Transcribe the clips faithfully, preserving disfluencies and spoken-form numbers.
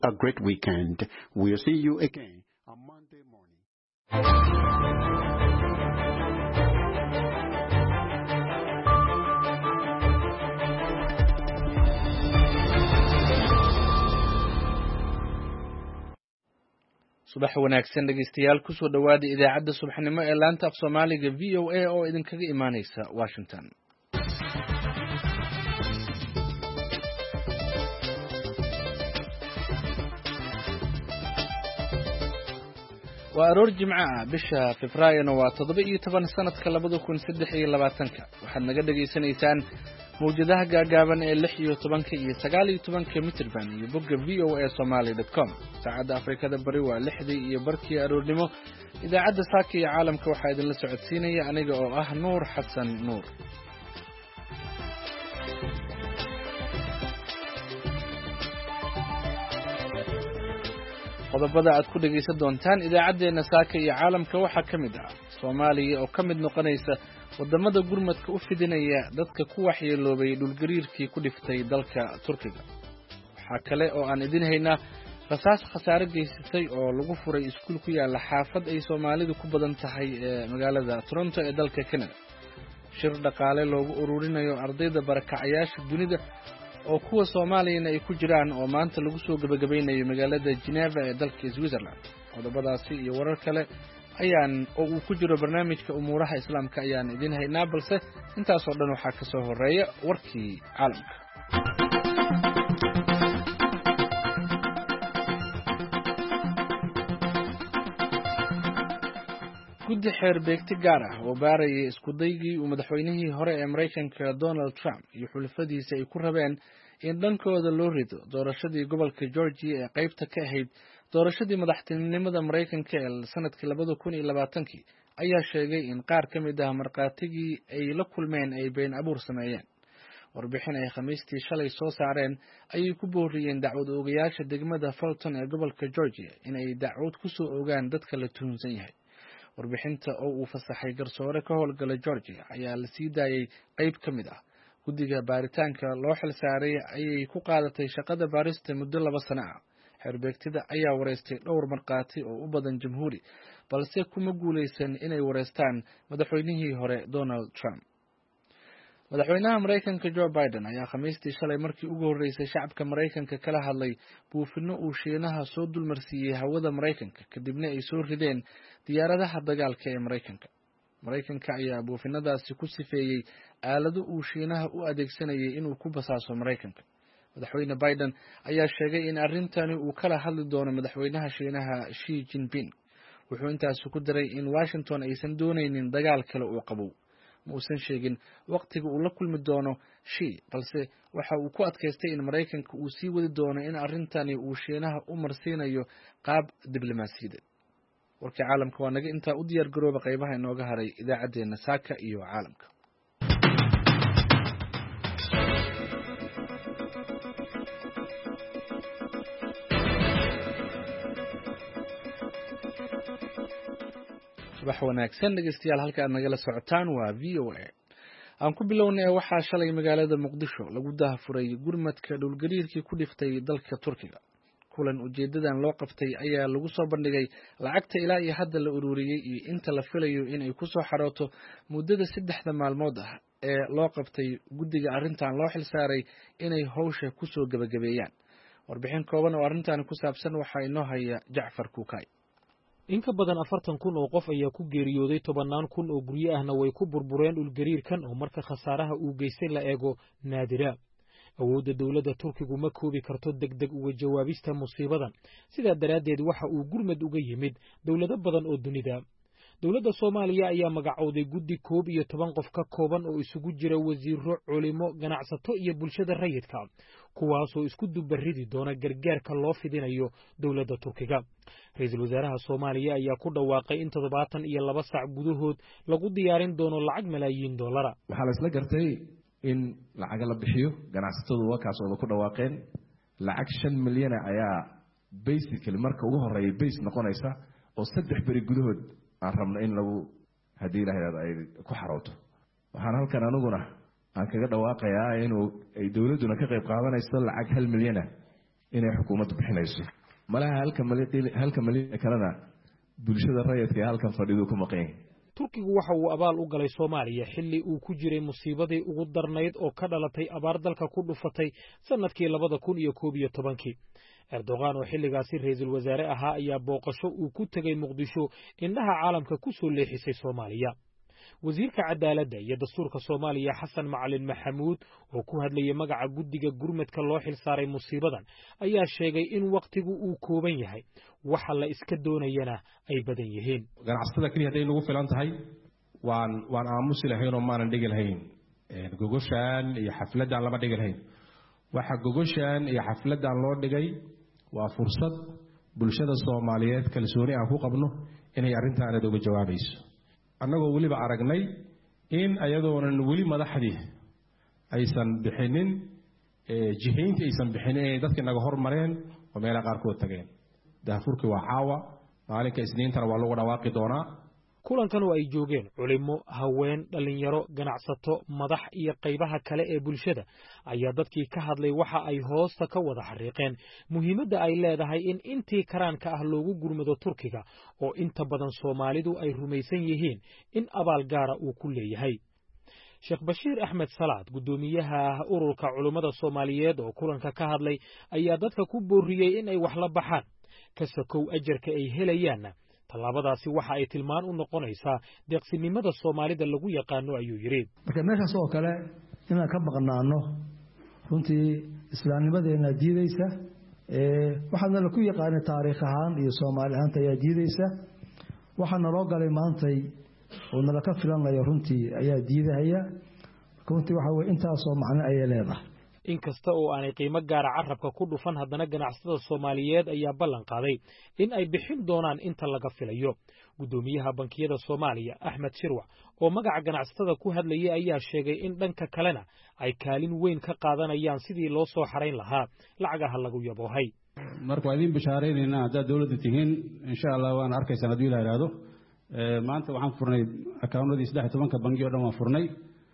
a great weekend. We'll see you again on Monday morning. subax wanaagsan dhegeystayaal ku soo dhawaada idaacadda subaxnimo ee laanta af Soomaaliga V O A oo idinkaga imaaneysa Washington. waa aroor jimco ah bisha Febraayo waa toddoba iyo toban sanadka labada kun saddex iyo labaatanka waxaad naga dhageysanaysaan mawjadaha gaagaaban ee lix iyo tobanka iyo sagaal iyo tobanka mitirban iyo bogga v o a somali dot com. saacadda Afrikada Bari waa lixdii iyo barkii aroornimo. idaacadda saaka iyo caalamka waxaa idinla socodsiinaya aniga oo ah Nuur Xasan Nuur. qodobada aad ku dhageysan doontaan idaacadeena saaka iyo caalamka waxaa ka mid ah Soomaaliya oo ka mid noqonaysa wadamada gurmadka u fidinaya dadka ku waxyeeloobay dhulgariirkii ku dhiftay dalka Turkiga. waxaa kale oo aan idin haynaa rasaas khasaare geysatay oo lagu furay iskuul ku yaala xaafad ay Soomaalidu ku badan tahay ee magaalada Toronto ee dalka Canada. shir dhaqaale loogu ururinayo ardayda barakacayaasha dunida oo kuwa Soomaaliyana ay ku jiraan oo maanta lagu soo gabagabeynayo magaalada Geneva ee dalka Switzerland. qodobadaasi iyo warar kale ayaan oo uu ku jiro barnaamijka umuuraha islaamka ayaan idin haynaa balse intaas oo dhan waxaa ka soo horeeya warkii caalamka. guddi xeer beegti gaar ah oo baarayay isku daygii uu madaxweynihii hore ee Mareykanka Donald Trump iyo xulafadiisa ay ku rabeen in dhankooda loo rido doorashadii gobolka Georgia ee qaybta ka ahayd doorashadii madaxtinimada Mareykanka ee sanadkii labada kun iyo labaatankii ayaa sheegay in qaar ka mid ah marqaatigii ay la kulmeen ay been abuur sameeyeen. warbixin ay Khamiistii shalay soo saareen ayay ku booriyeen dacwad oogayaasha degmada Fulton ee gobolka Georgia in ay dacwad ku soo ogaan dadka la tuhunsan yahay. warbixinta oo uu fasaxay garsoore ka howlgala Georgia ayaa la sii daayay qayb ka mid ah guddiga baaritaanka loo xil saaray ayay ku qaadatay shaqada baarista muddo laba sano ah. xeerbeegtida ayaa wareystay dhowr marqaati oo u badan jamhuuri balse kuma guuleysan inay wareystaan madaxweynihii hore Donald Trump. madaxweynaha Mareykanka Joe Biden ayaa Khamiistii shalay markii ugu horeysay shacabka Mareykanka kala hadlay buufino uu Shiinaha soo dulmarsiiyay hawada Mareykanka kadibna ay soo rideen diyaaradaha dagaalka ee Mareykanka. Mareykanka ayaa buufinadaasi ku sifeeyay aalado uu Shiinaha u adeegsanayay inuu ku basaaso Mareykanka. madaxweyne Biden ayaa sheegay in arrintani uu kala hadli doono madaxweynaha Shiinaha Xi Jinping. wuxuu intaas ku daray in Washington aysan dooneynin dagaal kale oo qabow. ma uusan sheegin waqtiga uu la kulmi doono Xi balse waxa uu ku adkaystay in Mareykanka uu sii wadi doono in arrintani uu Shiinaha u marsiinayo qaab diblomaasiyadeed. warkii caalamka waa naga intaa u diyaar garooba qaybaha inooga haray idaacadeena saaka iyo caalamka. subax wanaagsan dhegeystayaal halka aad nagala socotaan waa V O A. aan ku bilownay waxaa shalay magaalada Muqdisho lagu daahfuray gurmadka dhulgariirkii ku dhiftay dalka Turkiga. kulan ujeedadan loo qabtay ayaa lagu soo bandhigay lacagta ilaa iyo hadda la ururiyay iyo inta la filayo inay ku soo xarooto muddada saddexda maalmood ah ee loo qabtay guddiga arrintan loo xil saaray inay hawsha ku soo gabagabeeyaan. warbixin kooban oo arrintan ku saabsan waxaa inoo haya Jacfar Kukay. in ka badan afartan kun oo qof ayaa ku geeriyooday tobannaan kun oo guryo ahna way ku burbureen dhulgariirkan oo marka khasaaraha uu geystay la eego naadira. awoodda dowladda Turkigu ma koobi karto degdeg uga jawaabista musiibadan sidaa daraaddeed waxa uu gurmad uga yimid dowlado badan oo dunida. dowladda Soomaaliya ayaa magacowday guddi koob iyo toban qof ka kooban oo isugu jira wasiiro, culimo, ganacsato iyo bulshada rayidka kuwaasoo isku dubaridi doona gargaarka loo fidinayo dowladda Turkiga. ra'iisul wasaaraha Soomaaliya ayaa ku dhawaaqay in toddobaatan iyo laba saac gudahood lagu diyaarin doono lacag malaayiin dollara. waxaa la isla gartay in lacag la bixiyo ganacsatadu waa kaas oo ku dhawaaqeen lacag shan milyan ayaa basically marka ugu horeeyay base noqonaysa oo saddex bari gudahood aan rabno in lagu hadii ilaahay ay ku xarooto. waxaan halkan aniguna aan kaga dhawaaqayaa inuu ay dawladuna ka qayb qaadanayso lacag hal milyan ah inay xukuumaddu bixinayso malaha halka malii halka malii kalena bulshada rayidka halkan fadhido ku maqeen turkigu waxa uu abaal u galay Soomaaliya xilli uu ku jiray musiibadii ugu darnayd oo ka dhalatay abaar dalka ku dhufatay sanadkii labada kun iyo koob iyo tobankii Erdogan oo xilligaasi ra'iisul wasaare ahaa ayaa booqasho uu ku tagay Muqdisho indhaha caalamka ku soo leexisay Soomaaliya wasiirka cadaaladda iyo dastuurka Soomaaliya Xasan Macalin Maxamuud oo ku hadlayay magaca guddiga gurmadka loo xil saaray musiibadan ayaa sheegay in waqtigu uu kooban yahay waxa la iska doonayana ay badan yihiin ganacsatada kaliya haday lagu filan tahay waan waan aamusi lahayn oo maanan dhigi lahayn gogoshaan iyo xafladan lama dhigi lahayn waxa gogoshaan iyo xafladan loo dhigay waa fursad bulshada Soomaaliyeed kalsooni aan ku qabno inay arrintan aad uga jawaabayso annagoo waliba aragnay in ayadoonan wali madaxdii aysan bixinin ee jihayntii aysan bixinin ee dadka naga hormareen oo meelaha qaarkood tageen daafurkii waa caawa maalinka isniintana waa lagu dhawaaqi doonaa kulankan oo ay joogeen culimo haween dhalinyaro ganacsato madax iyo qaybaha kale ee bulshada ayaa dadkii ka hadlay waxa ay hoosta ka wada xariiqeen muhiimadda ay leedahay in intii karaanka ah loogu gurmado Turkiga oo inta badan Soomaalidu ay rumaysan yihiin in abaal gaara uu ku leeyahay Sheekh Bashiir Ahmed Salaad gudoomiyaha ururka culimada Soomaaliyeed oo kulanka ka hadlay ayaa dadka ku booriyay in ay wax la baxaan ka sokow ajarka ay helayaan talaabadaasi waxa ay tilmaan u noqonaysaa deeqsinimada Soomaalida lagu yaqaano ayuu yiri marka meeshaas oo kale inaan ka baqnaano runtii islaamnimadeena diidaysa ee waxaana la ku yaqaan taariikh ahaan iyo Soomaali ahaan ayaa diidaysa waxaana loo galay maantay oo nala ka filanayo runtii ayaa diidahaya runtii waxa way intaas oo macna ay leedahay inkasta oo aanay qiimo gaar ah carabka ku dhufan haddana ganacsatada Soomaaliyeed ayaa ballan qaaday in ay bixin doonaan inta laga filayo gudoomiyaha bankiyada Soomaaliya Axmed Shirwac oo magaca ganacsatada ku hadlayay ayaa sheegay in dhanka kalena ay kaalin weyn ka qaadanayaan sidii loo soo xareyn lahaa lacagaha lagu yaboohay marka waa idin bishaareynayna hadda dawladda tihiin insha Allah waan arkaysaan hadii la yiraahdo maanta waxaan furnay accountadii saddex iyo toban bangiyo dhan waan furnay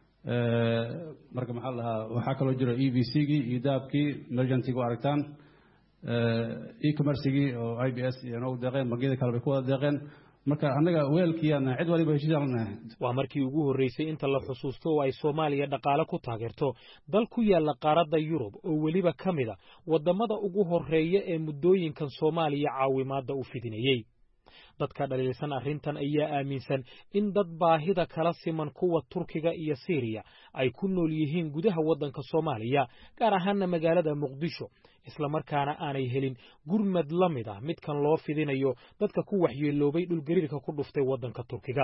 marka maxaa la waxa kale oo jira E V C-gii iyo daabkii emergency-gu aragtaan e-commerce-gii oo I B S iyo noo deeqeen bangiyada kale bay ku wada deeqeen marka anaga weelkiina cid waliba heshiisanahay waa markii ugu horeysay inta la xusuusto oo ay Soomaaliya dhaqaale ku taageerto dal ku yaala qaaradda Yurub oo waliba kamida wadamada ugu horeeya ee muddooyinkan Soomaaliya caawimaada u fidinayay dadka dhaliilsan arrintan ayaa aaminsan in dad baahida kala siman kuwa Turkiga iyo Syria ay ku nool yihiin gudaha wadanka Soomaaliya gaar ahaan magaalada Muqdisho isla markaana aanay helin gurmad lamid ah midkan loo fidinayo dadka ku waxyeeloobay dhul gariirka ku dhuftay wadanka Turkiga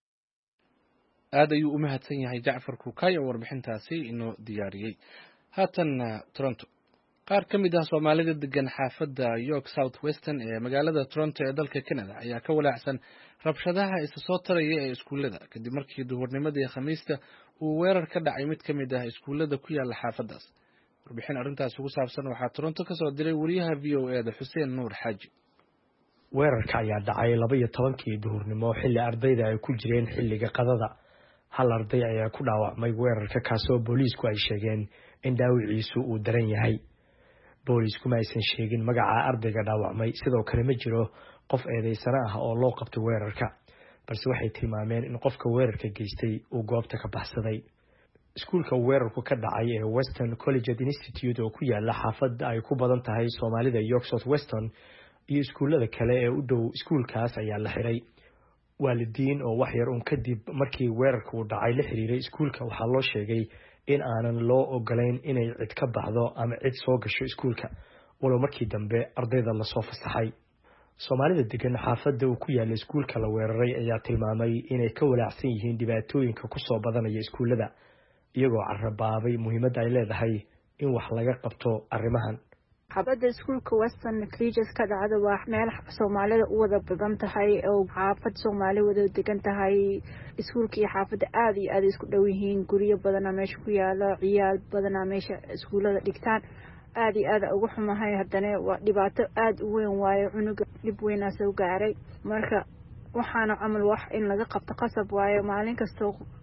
aad ayuu u mahadsan yahay Jacfar Kukay oo warbixintaasi inoo diyaariyay haatan Toronto qaar ka mid ah Soomaalida degan xaafadda York South Western ee magaalada Toronto ee dalka Canada ayaa ka walaacsan rabshadaha isa soo taraya ee iskuulada kadib markii duhurnimadii Khamiista uu weerar ka dhacay mid ka mid ah iskuulada ku yaala xaafadaas warbixin arrintaas ugu saabsan waxaa Toronto ka soo diray wariyaha V O A da Xuseen Nuur Xaaji weerarka ayaa dhacay laba iyo tobankii duhurnimo xilli ardayda ay ku jireen xilliga qadada hal arday ayaa ku dhaawacmay weerarka kaasoo booliisku ay sheegeen in dhaawiciisu uu daran yahay booliisku ma aysan sheegin magaca ardayga dhaawacmay sidoo kale ma jiro qof eedeysana ah oo loo qabtay weerarka balse waxay tilmaameen in qofka weerarka geystay uu goobta ka baxsaday iskuulka weerarku ka dhacay ee Western Collegiate Institute oo ku yaala xaafadda ay ku badan tahay Soomaalida York South Western iyo iskuulada kale ee u dhow iskuulkaas ayaa la xiray waalidiin oo wax yar un kadib markii weerarku dhacay la xiriiray iskuulka waxaa loo sheegay in aanan loo ogolayn inay cid ka baxdo ama cid soo gasho iskuulka walow markii dambe ardayda la soo fasaxay Soomaalida degan xaafadda uu ku yaala iskuulka la weeraray ayaa tilmaamay inay ka walaacsan yihiin dhibaatooyinka ku soo badanaya iskuulada iyagoo carabaabay muhiimadda ay leedahay in wax laga qabto arrimahan xaafadda iskuulka Western Collegiate ka dhacda waa meel Soomaalida u wada badan tahay oo xaafad Soomaali wada degan tahay iskuulka iyo xaafadda aad iyo aad isku dhow yihiin guriyo badan meesha ku yaala ciyaal badan meesha iskuulada dhigtaan aad iyo aad ugu xumahay haddana waa dhibaato aad u weyn waayo cunuga dib weyn soo gaaray marka waxaana amal wax in laga qabto qasab waayo maalin kasta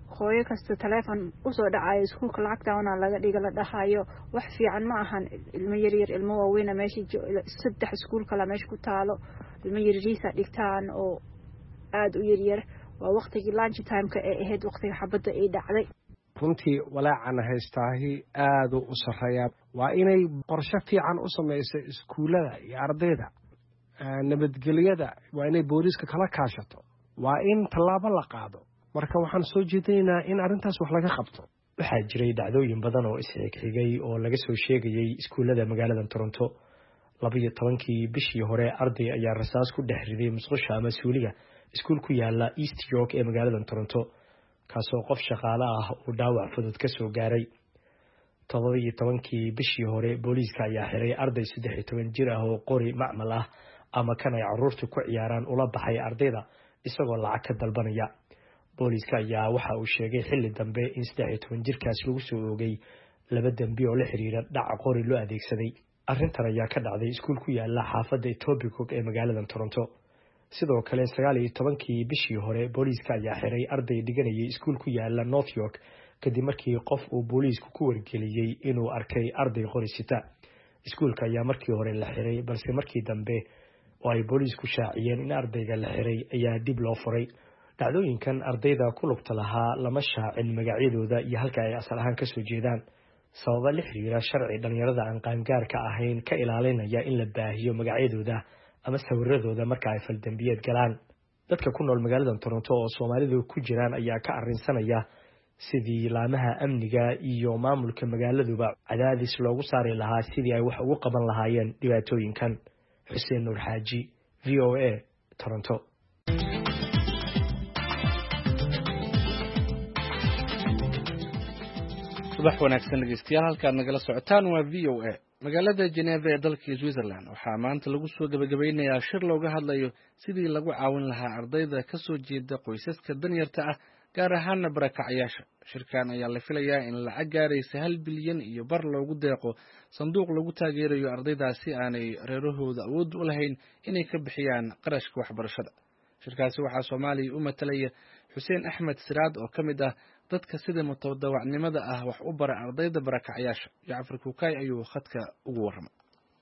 hooyo kasta taleefon usoo dhacayo iskuulka lacagta una laga dhiga la dhahayo wax fiican ma ahan ilmo yaryar ilmo waaweyn meesha saddex iskuul kala meesha ku taalo ilmo yaryariisa dhigtaan oo aad u yaryar waa waqtigii lunch time-ka ee ahayd waqtiga xabadda ay dhacday runtii walaacana haystaahi aad u sarreeyaa waa inay qorshe fiican u samayso iskuullada iyo ardayda nabadgelyada waa inay booliiska kala kaashato waa in tallaabo la qaado marka waxaan soo jeedinaynaa in arrintaas wax laga qabto waxaa jiray dhacdooyin badan oo isxigxigay oo laga soo sheegayay iskuullada magaalada Toronto labiyo tobankii bishii hore arday ayaa rasaas ku dhex riday musqusha ama suuliga iskuul ku yaala East York ee magaalada Toronto kaasoo qof shaqaale ah uu dhaawac fudud ka soo gaaray toddobiyo tobankii bishii hore booliiska ayaa xiray arday saddex iyo toban jir ah oo qori macmal ah ama kan ay carruurtu ku ciyaaraan ula baxay ardayda isagoo lacag ka dalbanaya booliiska ayaa waxa uu sheegay xilli dambe in saddex iyo toban jirkaas lagu soo oogay laba dambi oo la xiriira dhac qori loo adeegsaday arrintan ayaa ka dhacday iskuul ku yaala xaafadda Etobicoke ee magaalada Toronto sidoo kale sagaal iyo tobankii bishii hore booliiska ayaa xiray arday dhiganayay iskuul ku yaala North York kadib markii qof uu booliisku ku wargeliyay inuu arkay arday qori sita iskuulka ayaa markii hore la xiray balse markii dambe oo ay booliisku shaaciyeen in ardayga la xiray ayaa dib loo furay dhacdooyinkan ardayda ku lugta lahaa lama shaacin magacyadooda iyo halka ay asal ahaan ka soo jeedaan sababa la xiriira sharci dhalinyarada aan qaangaarka ahayn ka ilaalinaya in la baahiyo magacyadooda ama sawiradooda marka ay faldambiyeed galaan dadka ku nool magaalada Toronto oo Soomaalidu ku jiraan ayaa ka arrinsanaya sidii laamaha amniga iyo maamulka magaaladuba cadaadis loogu saari lahaa sidii ay wax ugu qaban lahaayeen dhibaatooyinkan Xuseen Nuur Xaaji V O A Toronto subax wanaagsan dhegeystayaal halkaad nagala socotaan waa V O A magaalada Geneva ee dalka Switzerland waxaa maanta lagu soo gabagabeynayaa shir looga hadlayo sidii lagu caawin lahaa ardayda ka soo jeeda qoysaska danyarta ah gaar ahaan barakacayaasha shirkan ayaa la filayaa in lacag gaaraysa hal bilyan iyo bar loogu deeqo sanduuq lagu taageerayo ardaydaasi aanay reerahooda awood u lahayn inay ka bixiyaan qarashka waxbarashada shirkaasi waxaa Soomaaliya u matalaya Xuseen Axmed Siraad oo ka mid ah dadka sida mutadawacnimada ah wax u bara ardayda barakacayaasha Jacfar Kukay ayuu khadka ugu waramay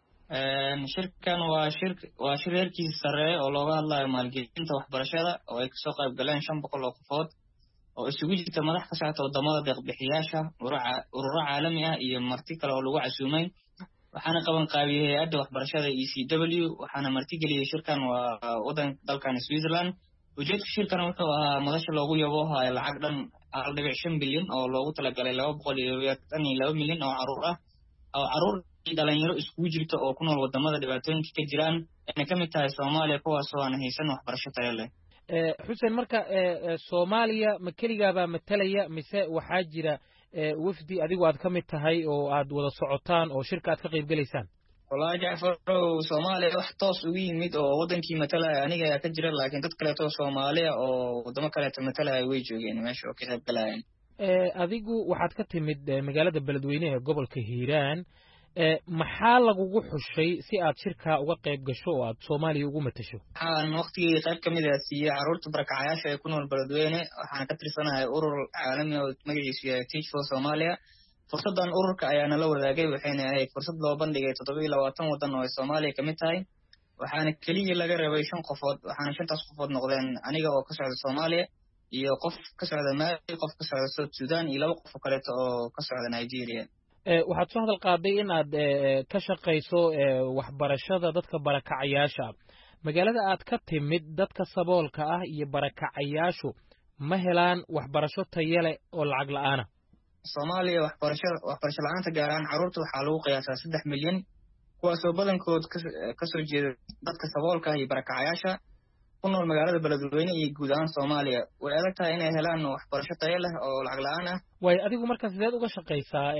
een shirkan waa shir waa shirarkii sare oo looga hadlayo maalgelinta waxbarashada oo ay kasoo qayb galeen shan boqol oo qofood oo isugu jirta madax ka socota wadamada deeq-bixiyaasha ururo caalami ah iyo marti kale oo lagu casuumay waxaana qaban qaabiyay hay'adda waxbarashada E C W waxaana marti geliyay shirkan waa wadan dalkan Switzerland ujeedka shirkan wuxuu ahaa madasha loogu yabo hay lacag dhan hal dhibic shan bilyan oo loogu talagalay laba boqol iyo laba milyan oo caruur ah oo caruur dhalinyaro isugu jirta oo ku nool wadamada dhibaatooyinka ka jiraan inay ka mid tahay Soomaaliya kuwaas oo aan haysan waxbarasho tayo leh ee Xuseen marka ee Soomaaliya ma kaligaaba matalaya mise waxaa jira wafdi adigu aad ka mid tahay oo aad wada socotaan oo shirka aad ka qayb galeysaan walaal Jacfar Soomaaliya wax toos ugu yimid oo wadankii matalaya aniga ayaa ka jira laakiin dad kale oo Soomaaliya oo wadamo kale matalaya way joogeen meesha oo ka qayb galayeen ee adigu waxaad ka timid magaalada Beledweyne ee gobolka Hiiraan ee maxaa lagugu xushay si aad shirka uga qayb gasho oo aad Soomaaliya ugu matasho waxaan waqtigii qayb kamid ah siiyay caruurta barakacayaasha ee ku nool Beledweyne waxaan ka tirsanahay urur caalami oo magaciisu yahay Teach for Somalia fursadan ururka ayaana la wadaagay waxayna ahayd fursad loo bandhigay toddoba iyo labaatan wadan oo Soomaaliya ka mid tahay waxaana kaliya laga rabay shan qofood waxaana shantaas qofood noqdeen aniga oo ka socda Soomaaliya iyo qof ka socda Mali qof ka socda South Sudan iyo laba qof kale oo ka socda Nigeria ee waxaad soo hadal qaaday in aad ka shaqeyso waxbarashada dadka barakacayaasha magaalada aad ka timid dadka saboolka ah iyo barakacayaashu ma helaan waxbarasho tayo leh oo lacag la'aan ah Soomaaliya waxbarashada waxbarasho la'aanta gaar ahaan caruurta waxaa lagu qiyaasaa saddex milyan kuwaas oo badankood ka soo jeeda dadka saboolka iyo barakacayaasha ku nool magaalada Beledweyne iyo guud ahaan Soomaaliya way adag tahay inay helaan waxbarasho tayo leh oo lacag la'aan ah way adigu markaa sideed uga shaqeysaa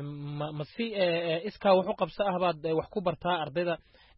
ma si iskaa wax u qabso ah baad wax ku bartaa ardayda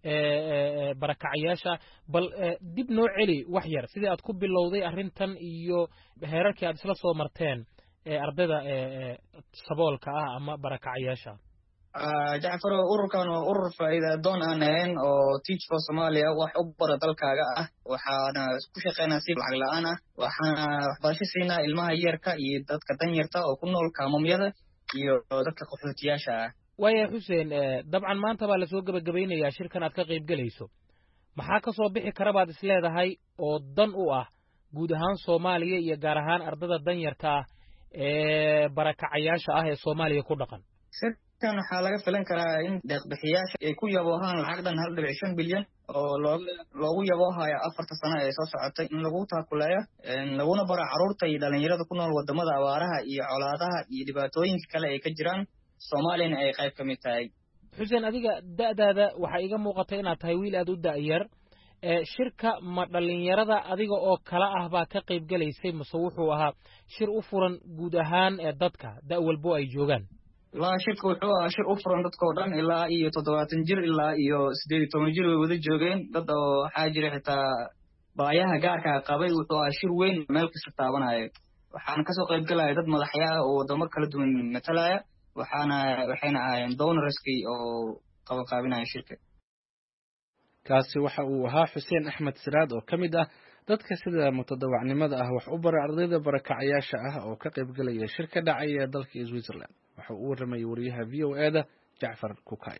barakacayaasha bal dib noo celi wax yar sidii aad ku bilowday arrintan iyo heerarkii aad isla soo marteen ardayda saboolka ah ama barakacayaasha jacfar ururkan waa urur faa'iida doon aan ahayn oo Teach for Somalia wax u bara dalkaaga ah waxaana ku shaqeynaa si lacag la'aan ah waxaana waxbarasho siinaa ilmaha yarka iyo dadka danyarta oo ku nool kaamamyada iyo dadka qaxootiyaasha ah waaya Xuseen dabcan maanta baa la soo gabagabeynayaa shirkan aad ka qayb galayso maxaa ka soo bixi kara baad isleedahay oo dan u ah guud ahaan Soomaaliya iyo gaar ahaan ardada danyarta ah ee barakacayaasha ah ee Soomaaliya ku dhaqan shirkan waxaa laga filan karaa in deeq-bixiyaasha ay ku yaboohaan lacag dhan hal dhibic shan bilyan oo loogu yaboohayo afarta sano ee soo socotay in lagu taakuleeyo laguna baro carruurta iyo dhalinyarada ku nool wadamada abaaraha iyo colaadaha iyo dhibaatooyinka kale ay ka jiraan Soomaaliyana ay qayb ka mid tahay Xuseen adiga da'daada waxa iga muuqatay inaad tahay wiil aad u da'yar ee shirka ma dhalinyarada adiga oo kala ah baa ka qayb galaysay mise wuxuu ahaa shir u furan guud ahaan ee dadka da' walbo ay joogaan la shirku wuxuu ahaa shir u furan dadka oo dhan ilaa iyo toddobaatan jir ilaa iyo siddeed iyo toban jir way wada joogeen dad oo waxaa jira xitaa baayaha gaarka qabay wuxuu ahaa shir weyn meel kasta taabanaya waxaana kasoo qayb galaya dad madaxya ah oo wadamo kala duwan matalaya waxaana waxayna ahaayeen donorskii oo qabanqaabinaya shirka kaasi waxa uu ahaa Xuseen Axmed Siraad oo ka mid ah dadka sida mutadawacnimada ah wax u bara ardayda barakacayaasha ah oo ka qayb galaya shirka dhacaya dalka Switzerland waxa uu warramay wariyaha V O A da Jacfar Kukay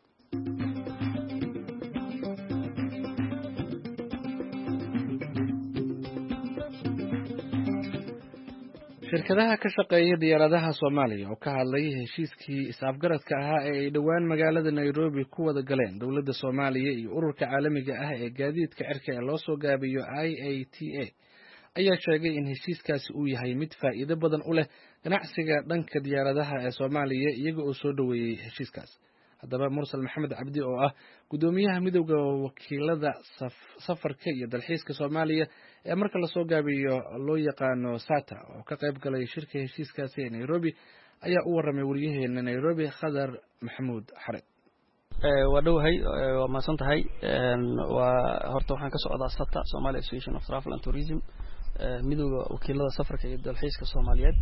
shirkadaha ka shaqeeya diyaaradaha Soomaaliya oo ka hadlay heshiiskii is-afgaradka ahaa ee ay dhawaan magaalada Nairobi ku wada galeen dawladda Soomaaliya iyo ururka caalamiga ah ee gaadiidka cirka ee loo soo gaabiyo I A T A ayaa sheegay in heshiiskaasi uu yahay mid faa'iido badan u leh ganacsiga dhanka diyaaradaha ee Soomaaliya iyaga oo soo dhaweeyay heshiiskaas haddaba Mursal Maxamed Cabdi oo ah gudoomiyaha midowga wakiilada safarka iyo dalxiiska Soomaaliya ee marka la soo gaabiyo loo yaqaano SATA oo ka qayb galay shirka heshiiskaasi ee Nairobi ayaa u warramay wariyaheena Nairobi Khadar Maxamuud Xared ee wadowhay waa maasan tahay waa horta waxaan ka socdaa SATA Somali Association of Travel and Tourism midowga wakiilada safarka iyo dalxiiska Soomaaliyeed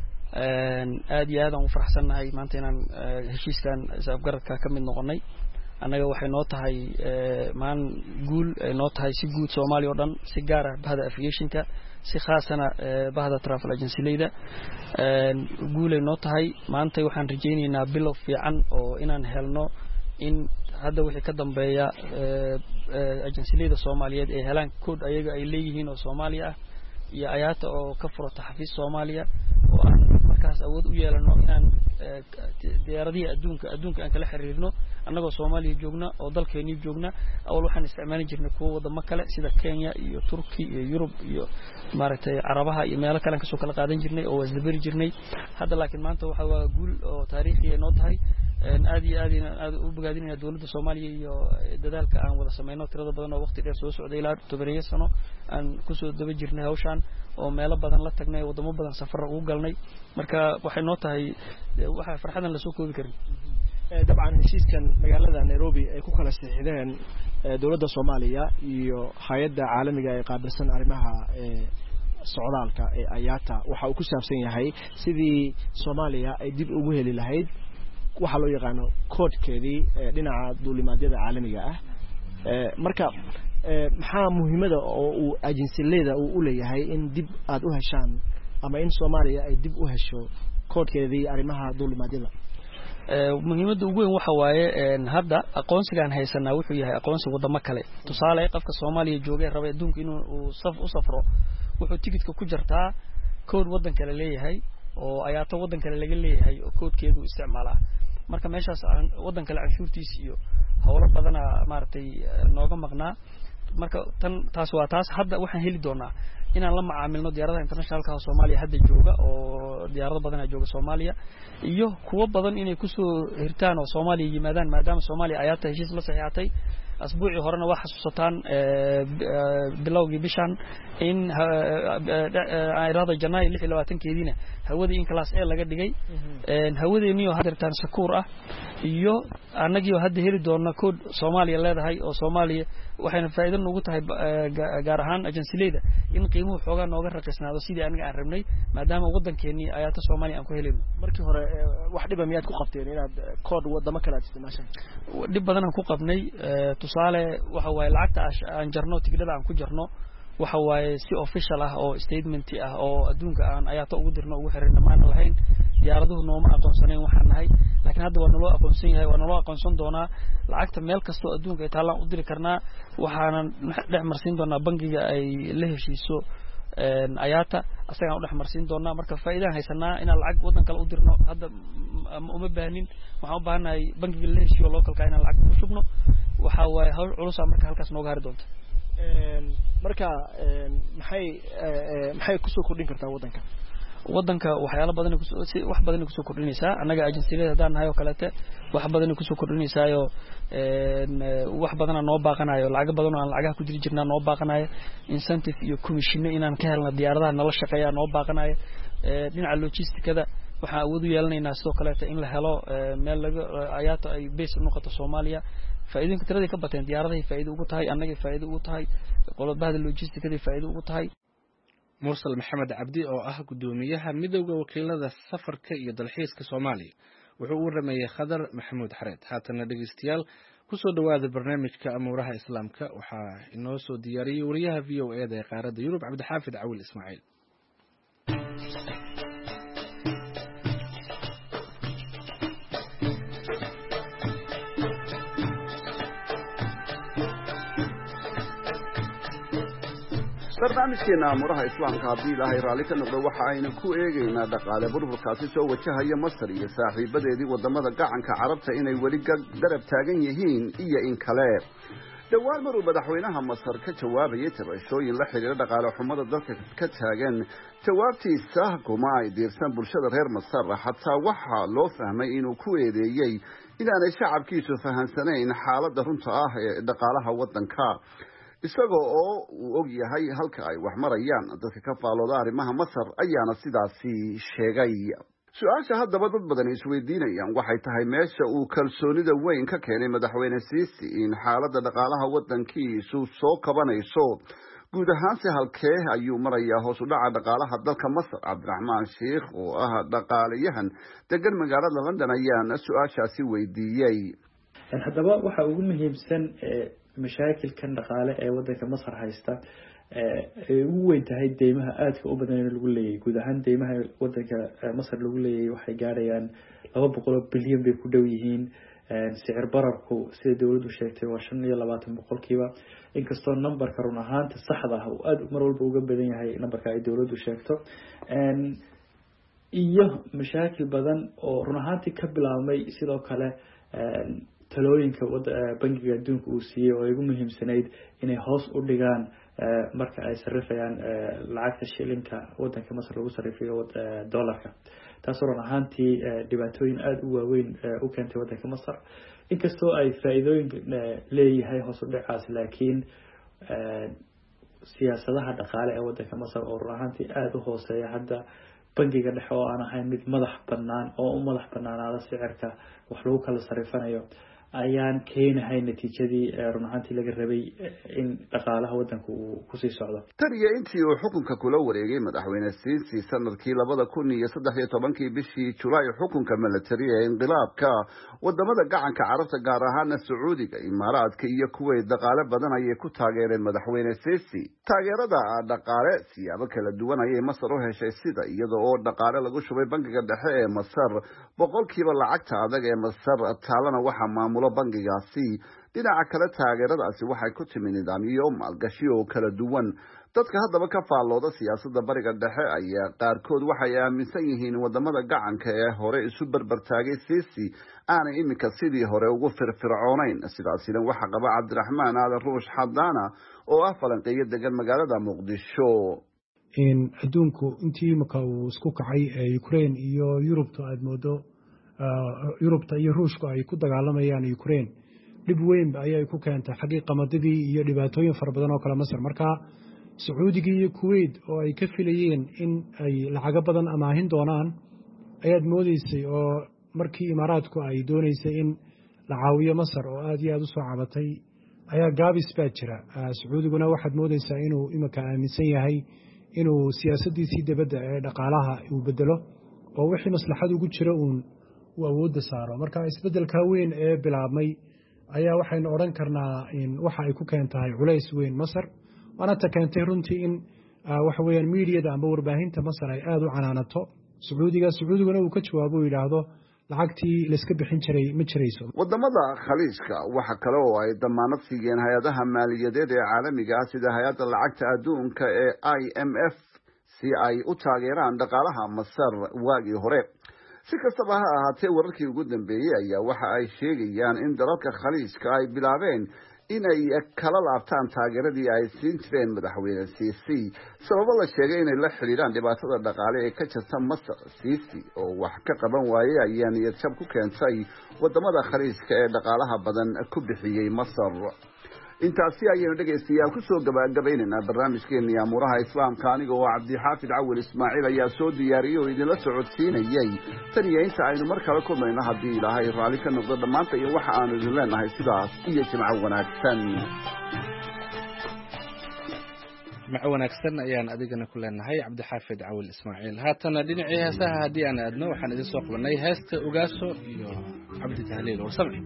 aad iyo aad aan u faraxsanahay maanta inaan heshiiskan is-afgaradka ka mid noqonay annaga waxay noo tahay maan guul ay noo tahay si guud Soomaaliya oo dhan si gaar ah bahda aviationka si khaasana bahda travel agency-leyda guul ay noo tahay maanta waxaan rajaynaynaa bilow fiican oo inaan helno in hadda wixii ka dambeeya agency-leyda Soomaaliyeed ay helaan code ayaga ay leeyihiin oo Soomaaliya ah iyo ayaata oo ka furata xafiis Soomaaliya oo aan markaas awood u yeelano inaan diyaaradihii adduunka adduunka aan kala xiriirno annagoo Soomaaliya joogna oo dalkeennii joogna awal waxaan isticmaali jirnay kuwa wadamo kale sida Kenya iyo Turki iyo Yurub iyo maaragtay Carabaha iyo meelo kale ka soo kala qaadan jirnay oo wasdabari jirnay hadda laakiin maanta waxa waa guul oo taariikhi ah noo tahay aad iyo aad aad u bogaadinayna dawladda Soomaaliya iyo dadaalka aan wada sameeyno tirada badan oo waqti dheer soo socday ilaa toban sano aan ku soo daba jirnay hawshan oo meelo badan la tagnay wadamo badan safar ugu galnay marka waxay noo tahay waxa farxadan la soo koobi karin dabcan heshiiskan magaalada Nairobi ay ku kala saxiixdeen dawladda Soomaaliya iyo hay'adda caalamiga ee qaabilsan arrimaha socdaalka ee ayata waxa uu ku saabsan yahay sidii Soomaaliya ay dib ugu heli lahayd waxa loo yaqaano koodkeedii dhinaca duulimaadyada caalamiga ah marka maxaa muhiimada oo uu agency-leyda uu u leeyahay in dib aad u heshaan ama in Soomaaliya ay dib u hesho koodkeedii arrimaha duulimaadyada muhiimada ugu weyn waxa waaye hadda aqoonsigan haysanaa wuxuu yahay aqoonsi wadamo kale tusaale qofka Soomaaliya joogay raba adduunka inuu saf u safro wuxuu tigidhka ku jartaa kood wadan kale leeyahay oo ayaata wadan kale laga leeyahay oo koodkeedu isticmaalaa marka meeshaas wadan kale canshuurtiisa iyo hawlo badan maartay nooga maqnaa marka tan taas waa taas hadda waxaan heli doonaa inaan la macaamilno diyaaradaha internationalka ah Soomaaliya hadda jooga oo diyaarado badan ay jooga Soomaaliya iyo kuwa badan inay ku soo hirtaan oo Soomaaliya yimaadaan maadaama Soomaaliya ayaata heshiis la saxiixatay asbuuci horena wax xasuusataan bilowgii bishan in ayraada Janaayo lix iyo labaatan keedina hawada in class A laga dhigay hawadeeniyo hadirtaan sakuur ah iyo annagiyo hadda heli doona code Soomaaliya leedahay oo Soomaaliya waxayna faa'iido ugu tahay gaar ahaan agency-leyda in qiimuhu xoogaa nooga raqiisnaado sidii aniga aan rabnay maadaama waddankeennii ayaata Soomaaliya aan ku helayno markii hore wax dhib miyaad ku qabteen inaad kood wadamo kale aad isticmaashaan dhib badan aan ku qabnay tusaale waxa waaye lacagta aan jarno tigidhada aan ku jarno waxa waaye si official ah oo statement ah oo adduunka aan ayaata ugu dirno ugu xiriirna maana lahayn diyaaraduhu nooma aqoonsaneen waxaan nahay laakiin hadda waa naloo aqoonsan yahay waa naloo aqoonsan doonaa lacagta meel kasta oo adduunka ay taalaan u diri karnaa waxaana dhex marsiin doonaa bangiga ay la heshiiso ayaata asagaan u dhex marsiin doonaa marka faa'iidaan haysanaa inaan lacag waddan kale u dirno hadda uma baahnin waxaan u baahanahay bangiga la heshiiyo localka inaan lacag ku shubno waxa waaye hawl culus ah marka halkaas nooga hari doonta marka maxay maxay ku soo kordhin kartaa waddanka waddanka waxyaalo badan wax badan ku soo kordhinaysaa anaga agencyada hadaan nahay oo kaleete wax badan ku soo kordhinaysaayo wax badan noo baaqanayo lacag badan oo aan lacagaha ku jiri jirnaa noo baaqanayo incentive iyo commission inaan ka helno diyaaradaha nala shaqeeya noo baaqanayo dhinaca logisticada waxaan awood u yeelanaynaa sidoo kaleete in la helo meel laga ayaata ay base u noqoto Soomaaliya faa'iidooyinka tiradii ka bateen diyaaradaha faa'iido ugu tahay annaga faa'iido ugu tahay qolobada logisticada faa'iido ugu tahay mursal maxamed cabdi oo ah gudoomiyaha midowga wakiilada safarka iyo dalxiiska Soomaaliya wuxuu u rameeyay Khadar Maxamuud Xareed haatana dhageystayaal ku soo dhawaada barnaamijka amuuraha islaamka waxa inoo soo diyaariyay wariyaha V O A ee qaaradda Yurub Cabdixaafid Cawil Ismaaciil barnaamijkeena amuuraha islaamka haddii ilaahay raalli ka noqdo waxa aynu ku eegaynaa dhaqaale burburkaasi soo wajahaya Masar iyo saaxiibadeedii wadamada gacanka carabta inay weli garab taagan yihiin iyo in kale dhawaan maruu madaxweynaha Masar ka jawaabayay tabashooyin la xiriira dhaqaale xumada dalka ka taagan jawaabtiisa kuma ay diirsan bulshada reer Masar xataa waxa loo fahmay inuu ku eedeeyay inaanay shacabkiisu fahansanayn xaaladda runta ah ee dhaqaalaha waddanka isagoo oo uu og yahay halka ay wax marayaan dadka ka faalooda arrimaha Masar ayaana sidaasi sheegay su'aasha haddaba dad badan isweydiinayaan waxay tahay meesha uu kalsoonida weyn ka keenay madaxweyne Siisi in xaaladda dhaqaalaha waddankiisu soo kabanayso guud ahaan si halkee ayuu marayaa hoos u dhaca dhaqaalaha dalka Masar Cabdiraxmaan Sheekh oo ah dhaqaalayahan degan magaalada London ayaana su'aashaasi weydiiyey haddaba waxa ugu muhiimsan mashaakilkan dhaqaale ee waddanka Masar haysta ee ugu weyn tahay deymaha aadka u badan ee lagu leeyahay guud ahaan deymaha waddanka Masar lagu leeyahay waxay gaarayaan laba boqol bilyan bay ku dhow yihiin sicir bararku sida dawladdu sheegtay waa shan iyo labaatan boqolkiiba inkastoo numberka run ahaanta saxda ah uu aad mar walba uga badan yahay numberka ay dawladdu sheegto iyo mashaakil badan oo run ahaantii ka bilaabmay sidoo kale talooyinka bangiga adduunka uu siiyey oo ay ugu muhiimsanayd inay hoos u dhigaan marka ay sarrifayaan lacagta shilinka waddanka Masar lagu sarrifiyo dollarka taasoo run ahaantii dhibaatooyin aad u waaweyn u keentay waddanka Masar inkastoo ay faa'iidooyin leeyahay hoos u dhicaas laakiin siyaasadaha dhaqaale ee waddanka Masar oo run ahaantii aad u hooseeya hadda bangiga dhexe oo aan ahayn mid madax bannaan oo u madax bannaanaada sicirka wax lagu kala sarrifanayo ayaan keenahay natiijadii run ahaantii laga rabay in dhaqaalaha waddanka uu ku sii socdo tan iyo intii uu xukunka kula wareegay madaxweyne Siisi sanadkii labada kun iyo saddex iyo tobankii bishii Julaay xukunka military ee inqilaabka wadamada gacanka carabta gaar ahaan Sacuudiga Imaaraadka iyo Kuwait dhaqaale badan ayay ku taageereen madaxweyne Siisi taageerada dhaqaale siyaabo kala duwan ayay Masar u heshay sida iyadoo oo dhaqaale lagu shubay bangiga dhexe ee Masar boqolkiiba lacagta adag ee Masar taalana waxa maamul bangigaasi dhinaca kale taageeradaasi waxay ku timi nidaamyo maalgashi oo kala duwan dadka haddaba ka faalooda siyaasadda bariga dhexe ayaa qaarkood waxay aaminsan yihiin wadamada gacanka ee hore isu barbartaagay Siisi aanay iminka sidii hore ugu firfircoonayn sidaasina waxa qaba Cabdiraxmaan Aadan Ruush Xadaana oo ah falanqeeyo degan magaalada Muqdisho in adduunku intii imika uu isku kacay ee Ukraine iyo Yurubta aad moodo Yurubta iyo Ruushku ay ku dagaalamayaan Ukraine dib weyn ayay ku keentay xaqiiqamadii iyo dhibaatooyin fara badan oo kala Masar marka Sacuudiga iyo Kuwait oo ay ka filayeen in ay lacag badan amaahin doonaan ayaad moodeysay oo markii Imaaraadku ay doonaysay in la caawiyo Masar oo aad iyo aad u soo cabatay ayaa gaabis baa jira sacuudiguna waxaad moodaysaa inuu iminka aaminsan yahay inuu siyaasaddiisii dibadda ee dhaqaalaha uu bedelo oo wixii maslaxad ugu jira uun uu awoodda saaro marka isbeddelka weyn ee bilaabmay ayaa waxaynu odhan karnaa waxa ay ku keentahay culays weyn masar waana ta keentay runtii in waxa weeyaan miidiyada amba warbaahinta masar ay aada u canaanato sacuudiga sacuudiguna uu ka jawaabo u yidhaahdo lacagtii layska bixin jiray ma jirayso wadamada khaliijka waxa kale oo ay damaanad siiyeen hay-adaha maaliyadeed ee caalamiga ah sida hay-adda lacagta adduunka ee I M F si ay u taageeraan dhaqaalaha masar waagii hore si kastaba ha ahaatee wararkii ugu dambeeyey ayaa waxa ay sheegayaan in dalalka khaliijka ay bilaabeen inay kala laabtaan taageeradii ay siin jireen madaxweyne Sisi sababo la sheegay inay la xiriiraan dhibaatada dhaqaale ee ka jirta Masar Sisi oo wax ka qaban waayay ayaa niyad jab ku keentay wadamada khaliijka ee dhaqaalaha badan ku bixiyay Masar intaasi ayaynu dhegaystayaal ku soo gabagabaynaynaa barnaamijkeennii amuuraha islaamka aniga oo cabdixaafid cawil ismaaciil ayaa soo diyaariyey oo idinla socodsiinayay tan iyo inta aynu mar kale kulmayno haddii ilaahay raalli ka noqdo dhammaanta iyo waxa aanu idin leenahay sidaas iyo jimco wanaagsan jimco wanaagsan ayaan adigana ku leenahay cabdixaafid cawil ismaaciil haatana dhinacii heesaha haddii aan aadno waxaan idin soo qabanay heesta ogaaso iyo cabdi tahliil warsame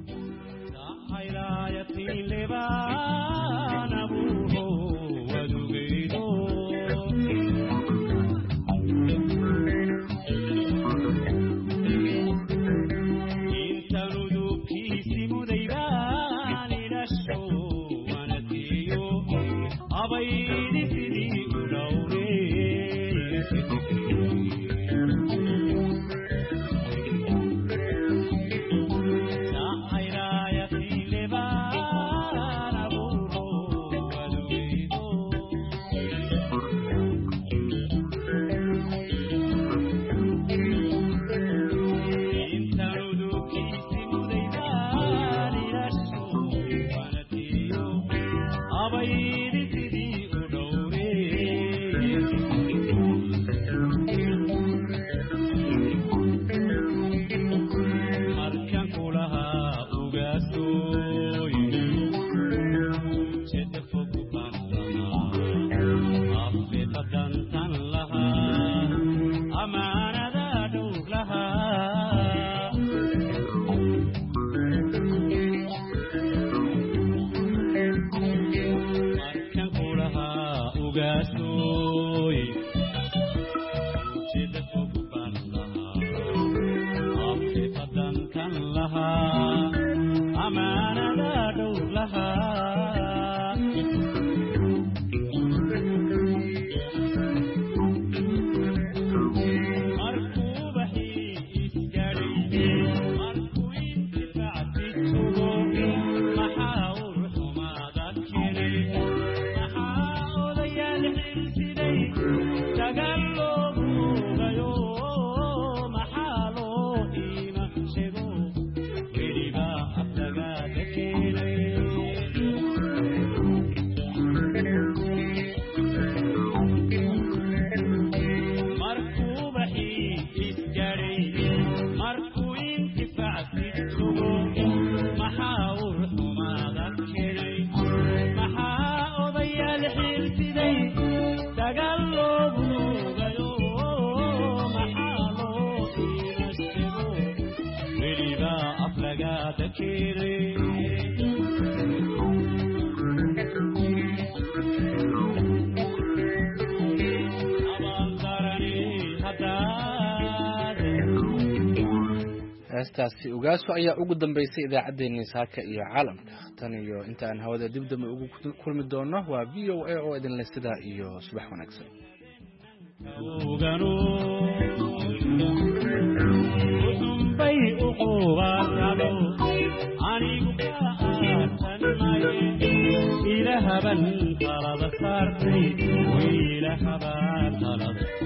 heestaasi ogaaso ayaa ugu dambeysay idaacaddeenii saaka iyo caalamka tan iyo inta aan hawada dib dambe ugu kulmi doono waa v o a oo idinle sidaa iyo subax wanaagsan ilahaban talada saartay wiilahaban talada